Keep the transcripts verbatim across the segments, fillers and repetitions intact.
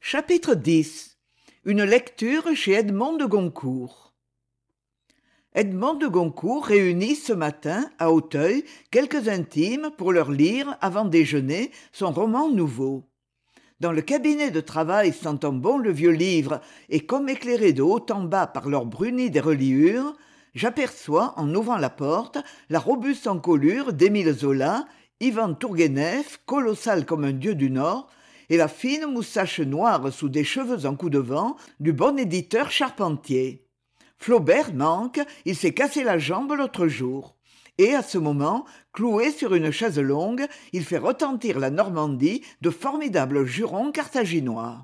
Chapitre dix. Une lecture chez Edmond de Goncourt. Edmond de Goncourt réunit ce matin, à Auteuil, quelques intimes pour leur lire, avant déjeuner, son roman nouveau. Dans le cabinet de travail sentant bon le vieux livre et comme éclairé de haut en bas par l'or bruni des reliures, j'aperçois, en ouvrant la porte, la robuste encolure d'Émile Zola, Ivan Tourguenieff, colossal comme un dieu du Nord, et la fine moustache noire sous des cheveux en coup de vent du bon éditeur Charpentier. Flaubert manque, il s'est cassé la jambe l'autre jour. Et à ce moment, cloué sur une chaise longue, il fait retentir la Normandie de formidables jurons carthaginois.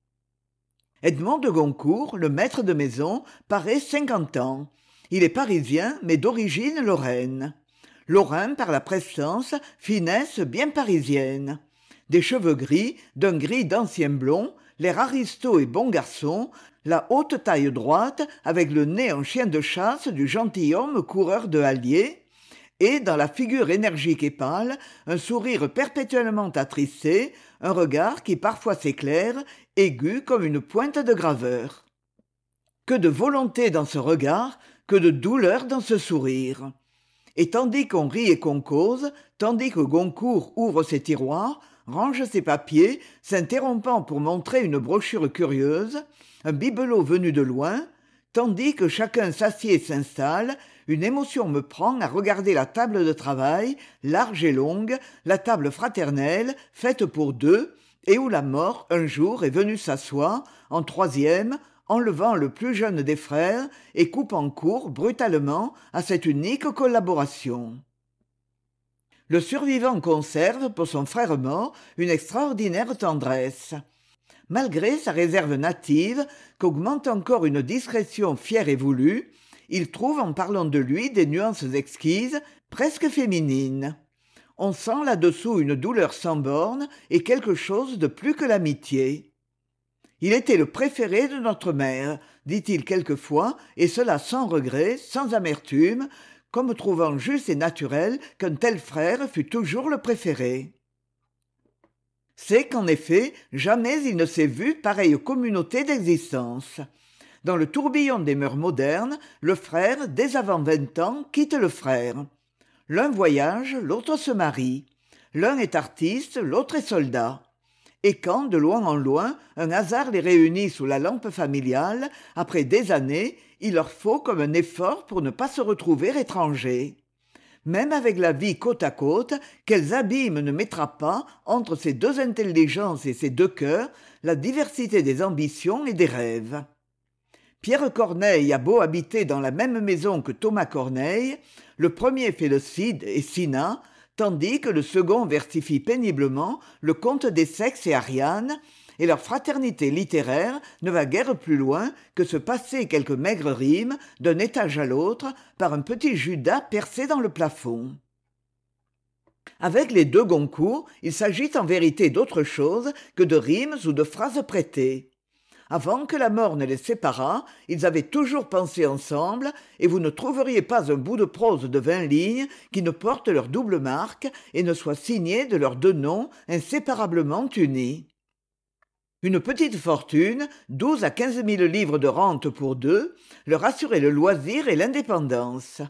Edmond de Goncourt, le maître de maison, paraît cinquante ans. Il est parisien, mais d'origine lorraine. Lorrain par la prestance, finesse bien parisienne. Des cheveux gris, d'un gris d'ancien blond, l'air aristo et bon garçon, la haute taille droite avec le nez en chien de chasse du gentilhomme coureur de hallier, et dans la figure énergique et pâle, un sourire perpétuellement attristé, un regard qui parfois s'éclaire, aigu comme une pointe de graveur. Que de volonté dans ce regard, que de douleur dans ce sourire. Et tandis qu'on rit et qu'on cause, tandis que Goncourt ouvre ses tiroirs, range ses papiers, s'interrompant pour montrer une brochure curieuse, un bibelot venu de loin, tandis que chacun s'assied et s'installe, une émotion me prend à regarder la table de travail, large et longue, la table fraternelle, faite pour deux, et où la mort, un jour, est venue s'asseoir, en troisième, enlevant le plus jeune des frères et coupant court, brutalement, à cette unique collaboration. Le survivant conserve, pour son frère mort, une extraordinaire tendresse. Malgré sa réserve native, qu'augmente encore une discrétion fière et voulue, il trouve en parlant de lui des nuances exquises, presque féminines. On sent là-dessous une douleur sans bornes et quelque chose de plus que l'amitié. Il était le préféré de notre mère, dit-il quelquefois, et cela sans regret, sans amertume, comme trouvant juste et naturel qu'un tel frère fût toujours le préféré. C'est qu'en effet, jamais il ne s'est vu pareille communauté d'existence. Dans le tourbillon des mœurs modernes, le frère, dès avant vingt ans, quitte le frère. L'un voyage, l'autre se marie. L'un est artiste, l'autre est soldat. Et quand, de loin en loin, un hasard les réunit sous la lampe familiale, après des années, il leur faut comme un effort pour ne pas se retrouver étrangers. Même avec la vie côte à côte, quels abîmes ne mettra pas, entre ces deux intelligences et ces deux cœurs, la diversité des ambitions et des rêves. Pierre Corneille a beau habiter dans la même maison que Thomas Corneille, le premier fait le Cid et Cinna, tandis que le second versifie péniblement le conte des sexes et Ariane, et leur fraternité littéraire ne va guère plus loin que se passer quelques maigres rimes d'un étage à l'autre par un petit Judas percé dans le plafond. Avec les deux Goncourt, il s'agit en vérité d'autre chose que de rimes ou de phrases prêtées. Avant que la mort ne les séparât, ils avaient toujours pensé ensemble, et vous ne trouveriez pas un bout de prose de vingt lignes qui ne porte leur double marque et ne soit signé de leurs deux noms inséparablement unis. Une petite fortune, douze à quinze mille livres de rente pour deux, leur assurait le loisir et l'indépendance.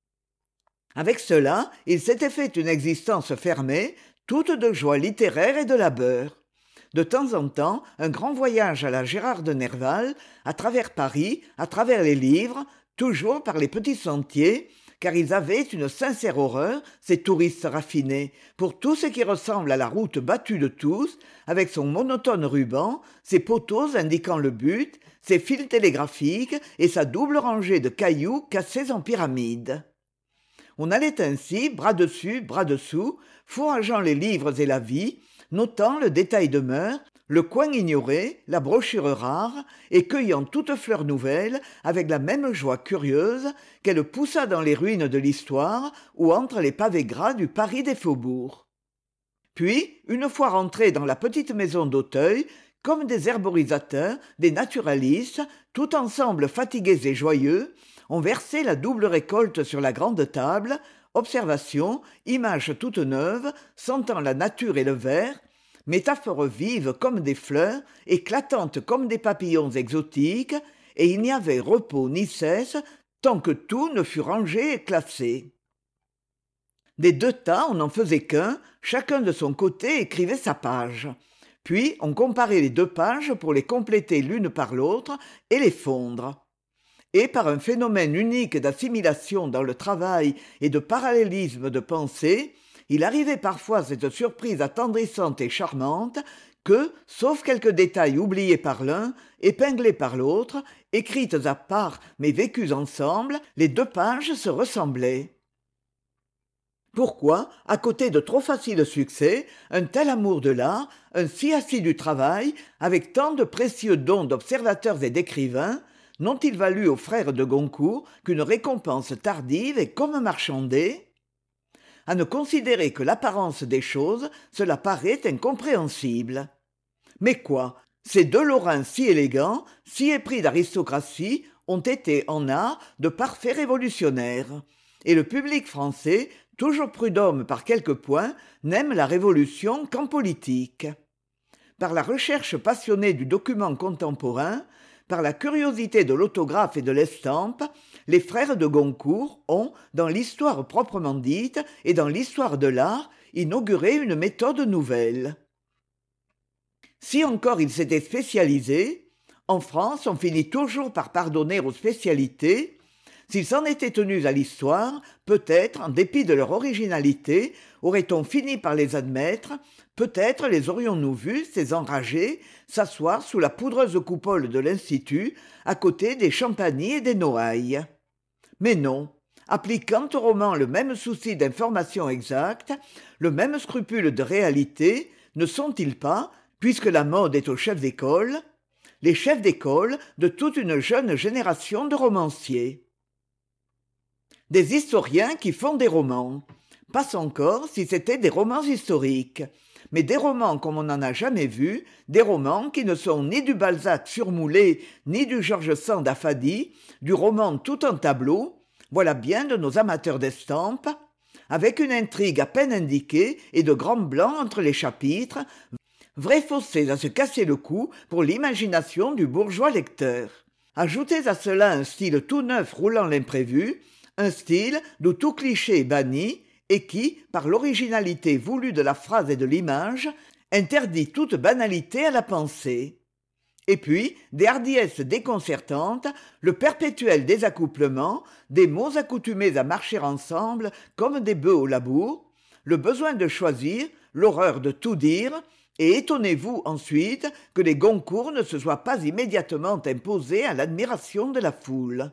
Avec cela, ils s'étaient fait une existence fermée, toute de joie littéraire et de labeur. De temps en temps, un grand voyage à la Gérard de Nerval, à travers Paris, à travers les livres, toujours par les petits sentiers, car ils avaient une sincère horreur, ces touristes raffinés, pour tout ce qui ressemble à la route battue de tous, avec son monotone ruban, ses poteaux indiquant le but, ses fils télégraphiques et sa double rangée de cailloux cassés en pyramide. On allait ainsi, bras dessus, bras dessous, fourrageant les livres et la vie, notant le détail de mœurs, le coin ignoré, la brochure rare, et cueillant toute fleur nouvelle avec la même joie curieuse qu'elle poussa dans les ruines de l'histoire ou entre les pavés gras du Paris des faubourgs. Puis, une fois rentrés dans la petite maison d'Auteuil, comme des herborisateurs, des naturalistes, tout ensemble fatigués et joyeux, on versait la double récolte sur la grande table, observation, images toutes neuves, sentant la nature et le verre, métaphores vives comme des fleurs, éclatantes comme des papillons exotiques, et il n'y avait repos ni cesse tant que tout ne fut rangé et classé. Des deux tas on n'en faisait qu'un, chacun de son côté écrivait sa page. Puis on comparait les deux pages pour les compléter l'une par l'autre et les fondre. Et par un phénomène unique d'assimilation dans le travail et de parallélisme de pensée, il arrivait parfois cette surprise attendrissante et charmante que, sauf quelques détails oubliés par l'un, épinglés par l'autre, écrites à part mais vécues ensemble, les deux pages se ressemblaient. Pourquoi, à côté de trop faciles succès, un tel amour de l'art, un si assidu travail, avec tant de précieux dons d'observateurs et d'écrivains, n'ont-ils valu aux frères de Goncourt qu'une récompense tardive et comme marchandée ? À ne considérer que l'apparence des choses, cela paraît incompréhensible. Mais quoi, ces deux Lorrains si élégants, si épris d'aristocratie, ont été en art de parfaits révolutionnaires, et le public français, toujours prud'homme par quelques points, n'aime la révolution qu'en politique. Par la recherche passionnée du document contemporain, par la curiosité de l'autographe et de l'estampe, les frères de Goncourt ont, dans l'histoire proprement dite et dans l'histoire de l'art, inauguré une méthode nouvelle. Si encore ils s'étaient spécialisés, en France on finit toujours par pardonner aux spécialités. S'ils s'en étaient tenus à l'histoire, peut-être, en dépit de leur originalité, aurait-on fini par les admettre, peut-être les aurions-nous vus, ces enragés, s'asseoir sous la poudreuse coupole de l'Institut, à côté des Champagny et des Noailles. Mais non, appliquant au roman le même souci d'information exacte, le même scrupule de réalité, ne sont-ils pas, puisque la mode est aux chefs d'école, les chefs d'école de toute une jeune génération de romanciers ? Des historiens qui font des romans. Pas encore si c'étaient des romans historiques, mais des romans comme on n'en a jamais vu, des romans qui ne sont ni du Balzac surmoulé, ni du George Sand affadi, du roman tout en tableau, voilà bien de nos amateurs d'estampes, avec une intrigue à peine indiquée et de grands blancs entre les chapitres, vrais fossés à se casser le cou pour l'imagination du bourgeois lecteur. Ajoutez à cela un style tout neuf roulant l'imprévu, un style d'où tout cliché est banni et qui, par l'originalité voulue de la phrase et de l'image, interdit toute banalité à la pensée. Et puis, des hardiesses déconcertantes, le perpétuel désaccouplement, des mots accoutumés à marcher ensemble comme des bœufs au labour, le besoin de choisir, l'horreur de tout dire, et étonnez-vous ensuite que les Goncourt ne se soient pas immédiatement imposés à l'admiration de la foule.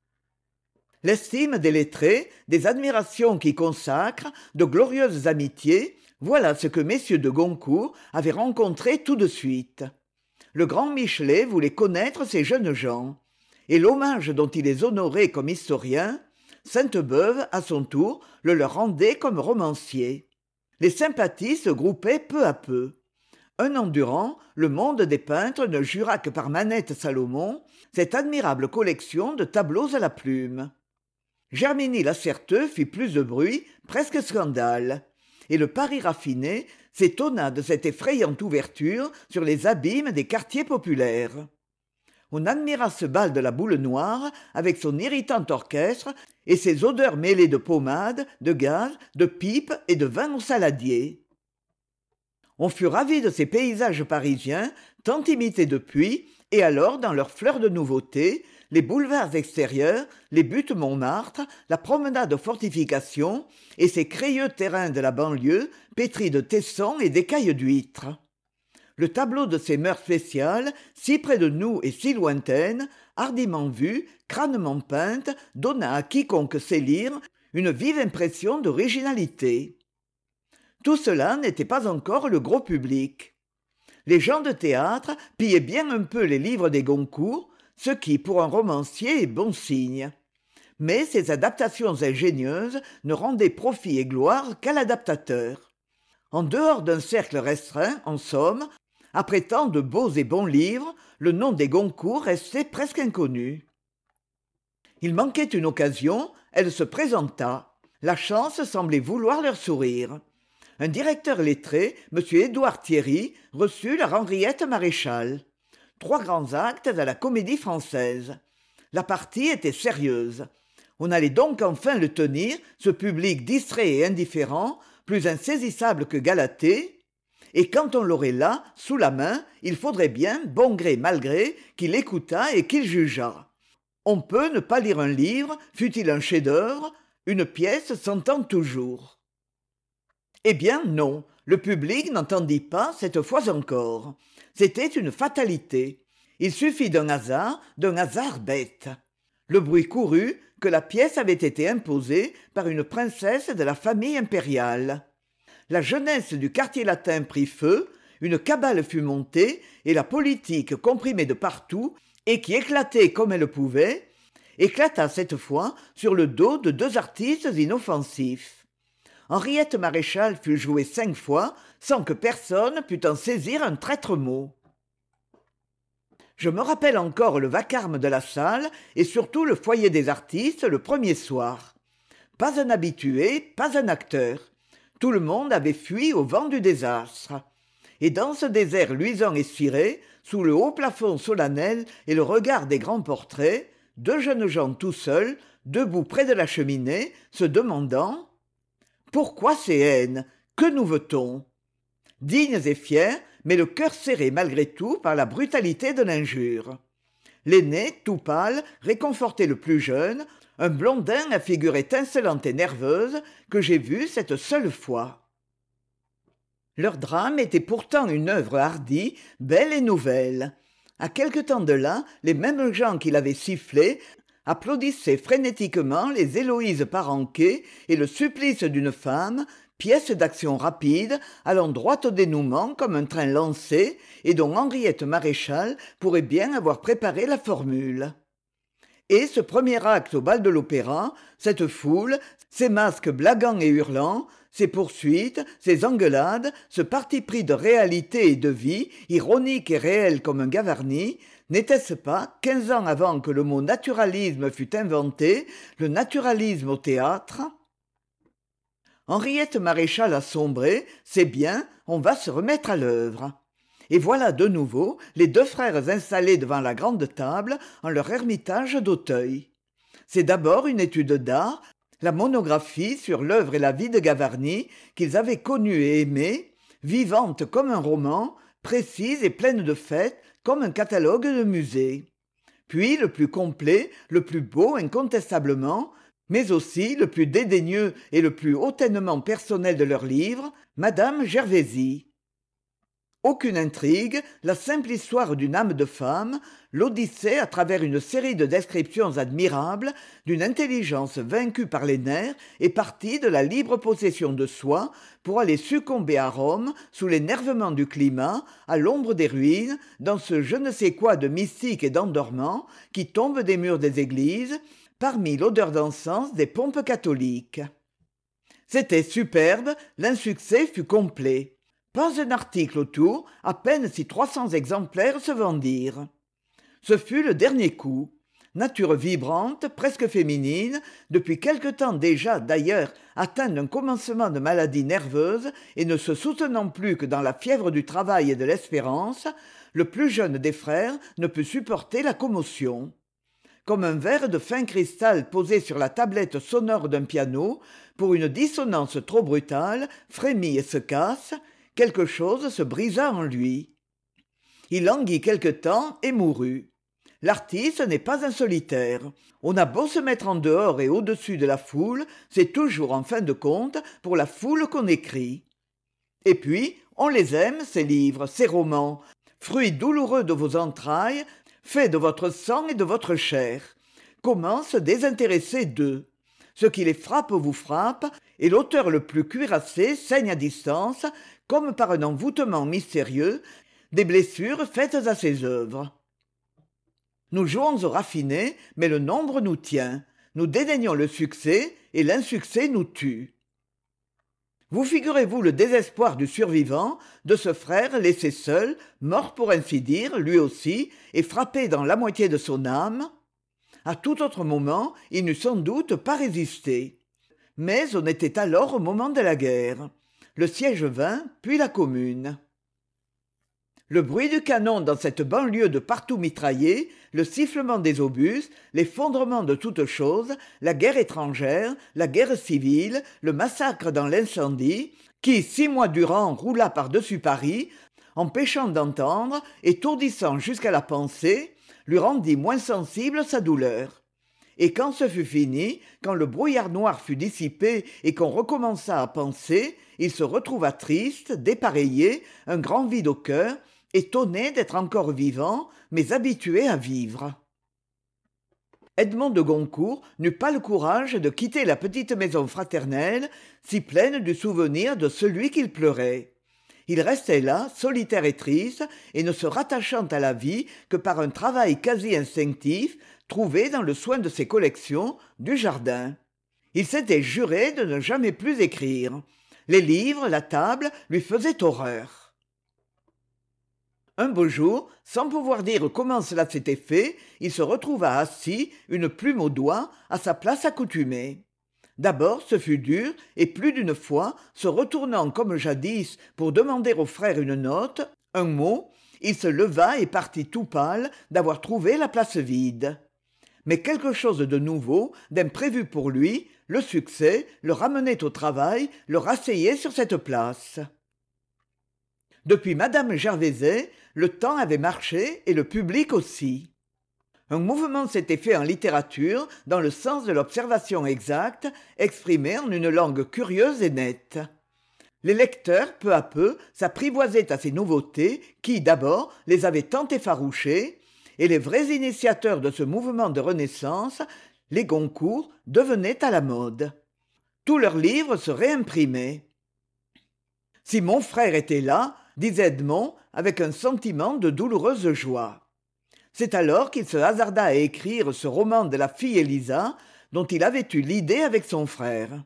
L'estime des lettrés, des admirations qui consacrent, de glorieuses amitiés, voilà ce que messieurs de Goncourt avaient rencontré tout de suite. Le grand Michelet voulait connaître ces jeunes gens, et l'hommage dont il les honorait comme historiens, Sainte-Beuve, à son tour, le leur rendait comme romanciers. Les sympathies se groupaient peu à peu. Un an durant, le monde des peintres ne jura que par Manette Salomon cette admirable collection de tableaux à la plume. Germiny Lacerteux fit plus de bruit, presque scandale, et le Paris raffiné s'étonna de cette effrayante ouverture sur les abîmes des quartiers populaires. On admira ce bal de la boule noire avec son irritant orchestre et ses odeurs mêlées de pommade, de gaz, de pipe et de vin au saladier. On fut ravi de ces paysages parisiens, tant imités depuis, et alors dans leur fleur de nouveauté, les boulevards extérieurs, les buttes Montmartre, la promenade aux fortifications et ces crayeux terrains de la banlieue pétris de tessons et d'écailles d'huîtres. Le tableau de ces mœurs spéciales, si près de nous et si lointaines, hardiment vues, crânement peintes, donna à quiconque sait lire une vive impression d'originalité. Tout cela n'était pas encore le gros public. Les gens de théâtre pillaient bien un peu les livres des Goncourt, ce qui, pour un romancier, est bon signe. Mais ces adaptations ingénieuses ne rendaient profit et gloire qu'à l'adaptateur. En dehors d'un cercle restreint, en somme, après tant de beaux et bons livres, le nom des Goncourt restait presque inconnu. Il manquait une occasion, elle se présenta. La chance semblait vouloir leur sourire. Un directeur lettré, M. Édouard Thierry, reçut la Henriette Maréchal. Trois grands actes à la Comédie-Française. La partie était sérieuse. On allait donc enfin le tenir, ce public distrait et indifférent, plus insaisissable que Galatée, et quand on l'aurait là, sous la main, il faudrait bien, bon gré mal gré, qu'il écoutât et qu'il jugeât. On peut ne pas lire un livre, fût-il un chef-d'œuvre, une pièce s'entend toujours. Eh bien non, le public n'entendit pas cette fois encore. C'était une fatalité. Il suffit d'un hasard, d'un hasard bête. Le bruit courut que la pièce avait été imposée par une princesse de la famille impériale. La jeunesse du quartier latin prit feu, une cabale fut montée, et la politique comprimée de partout, et qui éclatait comme elle pouvait, éclata cette fois sur le dos de deux artistes inoffensifs. Henriette Maréchal fut jouée cinq fois sans que personne pût en saisir un traître mot. Je me rappelle encore le vacarme de la salle et surtout le foyer des artistes le premier soir. Pas un habitué, pas un acteur. Tout le monde avait fui au vent du désastre. Et dans ce désert luisant et ciré, sous le haut plafond solennel et le regard des grands portraits, deux jeunes gens tout seuls, debout près de la cheminée, se demandant « Pourquoi ces haines ? Que nous veut-on » Dignes et fiers, mais le cœur serré malgré tout par la brutalité de l'injure. L'aîné, tout pâle, réconfortait le plus jeune, un blondin à figure étincelante et nerveuse que j'ai vu cette seule fois. Leur drame était pourtant une œuvre hardie, belle et nouvelle. À quelque temps de là, les mêmes gens qui l'avaient sifflé applaudissaient frénétiquement les Héloïse Parenquet et le supplice d'une femme, pièce d'action rapide, allant droit au dénouement comme un train lancé, et dont Henriette Maréchal pourrait bien avoir préparé la formule. Et ce premier acte au bal de l'Opéra, cette foule, ces masques blaguants et hurlants, ces poursuites, ces engueulades, ce parti pris de réalité et de vie, ironique et réel comme un Gavarni, n'était-ce pas, quinze ans avant que le mot naturalisme fût inventé, le naturalisme au théâtre ? Henriette Maréchal a sombré, c'est bien, on va se remettre à l'œuvre. Et voilà de nouveau les deux frères installés devant la grande table en leur ermitage d'Auteuil. C'est d'abord une étude d'art, la monographie sur l'œuvre et la vie de Gavarni qu'ils avaient connue et aimée, vivante comme un roman, précise et pleine de faits comme un catalogue de musée. Puis le plus complet, le plus beau incontestablement, mais aussi le plus dédaigneux et le plus hautainement personnel de leurs livres, Madame Gervaisi. Aucune intrigue, la simple histoire d'une âme de femme, l'odyssée à travers une série de descriptions admirables, d'une intelligence vaincue par les nerfs et partie de la libre possession de soi pour aller succomber à Rome sous l'énervement du climat, à l'ombre des ruines, dans ce je ne sais quoi de mystique et d'endormant qui tombe des murs des églises, parmi l'odeur d'encens des pompes catholiques. C'était superbe, l'insuccès fut complet. Pas un article autour, à peine si trois cents exemplaires se vendirent. Ce fut le dernier coup. Nature vibrante, presque féminine, depuis quelque temps déjà d'ailleurs atteinte d'un commencement de maladie nerveuse et ne se soutenant plus que dans la fièvre du travail et de l'espérance, le plus jeune des frères ne put supporter la commotion. Comme un verre de fin cristal posé sur la tablette sonore d'un piano, pour une dissonance trop brutale, frémit et se casse, quelque chose se brisa en lui. Il languit quelque temps et mourut. L'artiste n'est pas un solitaire. On a beau se mettre en dehors et au-dessus de la foule, c'est toujours en fin de compte pour la foule qu'on écrit. Et puis, on les aime, ces livres, ces romans, fruits douloureux de vos entrailles, faits de votre sang et de votre chair. Comment se désintéresser d'eux ? Ce qui les frappe vous frappe, et l'auteur le plus cuirassé saigne à distance, comme par un envoûtement mystérieux, des blessures faites à ses œuvres. Nous jouons au raffiné, mais le nombre nous tient. Nous dédaignons le succès, et l'insuccès nous tue. Vous figurez-vous le désespoir du survivant, de ce frère laissé seul, mort pour ainsi dire, lui aussi, et frappé dans la moitié de son âme ? À tout autre moment, il n'eût sans doute pas résisté. Mais on était alors au moment de la guerre. Le siège vint, puis la Commune. Le bruit du canon dans cette banlieue de partout mitraillée, le sifflement des obus, l'effondrement de toutes choses, la guerre étrangère, la guerre civile, le massacre dans l'incendie, qui, six mois durant, roula par-dessus Paris, empêchant d'entendre, étourdissant jusqu'à la pensée, lui rendit moins sensible sa douleur. Et quand ce fut fini, quand le brouillard noir fut dissipé et qu'on recommença à penser, il se retrouva triste, dépareillé, un grand vide au cœur, étonné d'être encore vivant, mais habitué à vivre. Edmond de Goncourt n'eut pas le courage de quitter la petite maison fraternelle, si pleine du souvenir de celui qu'il pleurait. Il restait là, solitaire et triste, et ne se rattachant à la vie que par un travail quasi instinctif, trouvé dans le soin de ses collections, du jardin. Il s'était juré de ne jamais plus écrire. Les livres, la table, lui faisaient horreur. Un beau jour, sans pouvoir dire comment cela s'était fait, il se retrouva assis, une plume au doigt, à sa place accoutumée. D'abord ce fut dur, et plus d'une fois, se retournant comme jadis pour demander au frère une note, un mot, il se leva et partit tout pâle d'avoir trouvé la place vide. Mais quelque chose de nouveau, d'imprévu pour lui, le succès, le ramenait au travail, le rasseyait sur cette place. Depuis madame Gervaisais, le temps avait marché et le public aussi. Un mouvement s'était fait en littérature dans le sens de l'observation exacte, exprimée en une langue curieuse et nette. Les lecteurs, peu à peu, s'apprivoisaient à ces nouveautés qui, d'abord, les avaient tant effarouchés, et les vrais initiateurs de ce mouvement de renaissance, les Goncourt, devenaient à la mode. Tous leurs livres se réimprimaient. « Si mon frère était là, disait Edmond avec un sentiment de douloureuse joie. C'est alors qu'il se hasarda à écrire ce roman de la fille Élisa, dont il avait eu l'idée avec son frère.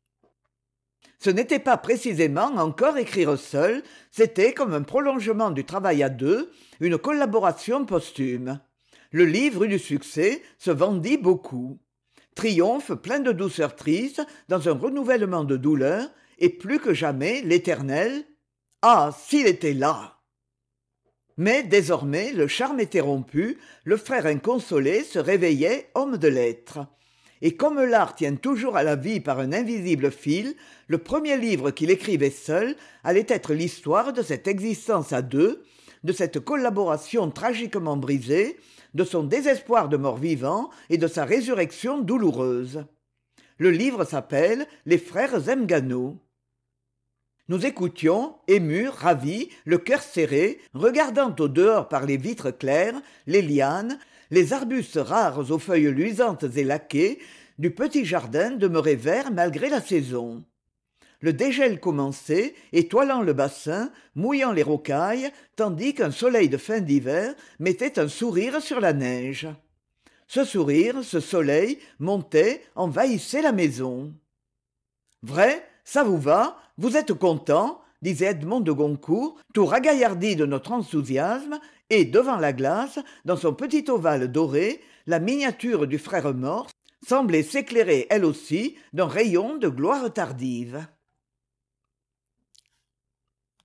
Ce n'était pas précisément encore écrire seul, c'était comme un prolongement du travail à deux, une collaboration posthume. Le livre eut du succès, se vendit beaucoup. Triomphe plein de douceur triste, dans un renouvellement de douleur, et plus que jamais l'éternel « Ah, s'il était là !» Mais désormais, le charme était rompu, le frère inconsolé se réveillait homme de lettres. Et comme l'art tient toujours à la vie par un invisible fil, le premier livre qu'il écrivait seul allait être l'histoire de cette existence à deux, de cette collaboration tragiquement brisée, de son désespoir de mort-vivant et de sa résurrection douloureuse. Le livre s'appelle « Les frères Zemgano ». Nous écoutions, émus, ravis, le cœur serré, regardant au dehors par les vitres claires, les lianes, les arbustes rares aux feuilles luisantes et laquées, du petit jardin demeuré vert malgré la saison. Le dégel commençait, étoilant le bassin, mouillant les rocailles, tandis qu'un soleil de fin d'hiver mettait un sourire sur la neige. Ce sourire, ce soleil, montait, envahissait la maison. « Vrai, ça vous va ? Vous êtes content ?» disait Edmond de Goncourt, tout ragaillardi de notre enthousiasme, et, devant la glace, dans son petit ovale doré, la miniature du frère mort semblait s'éclairer elle aussi d'un rayon de gloire tardive.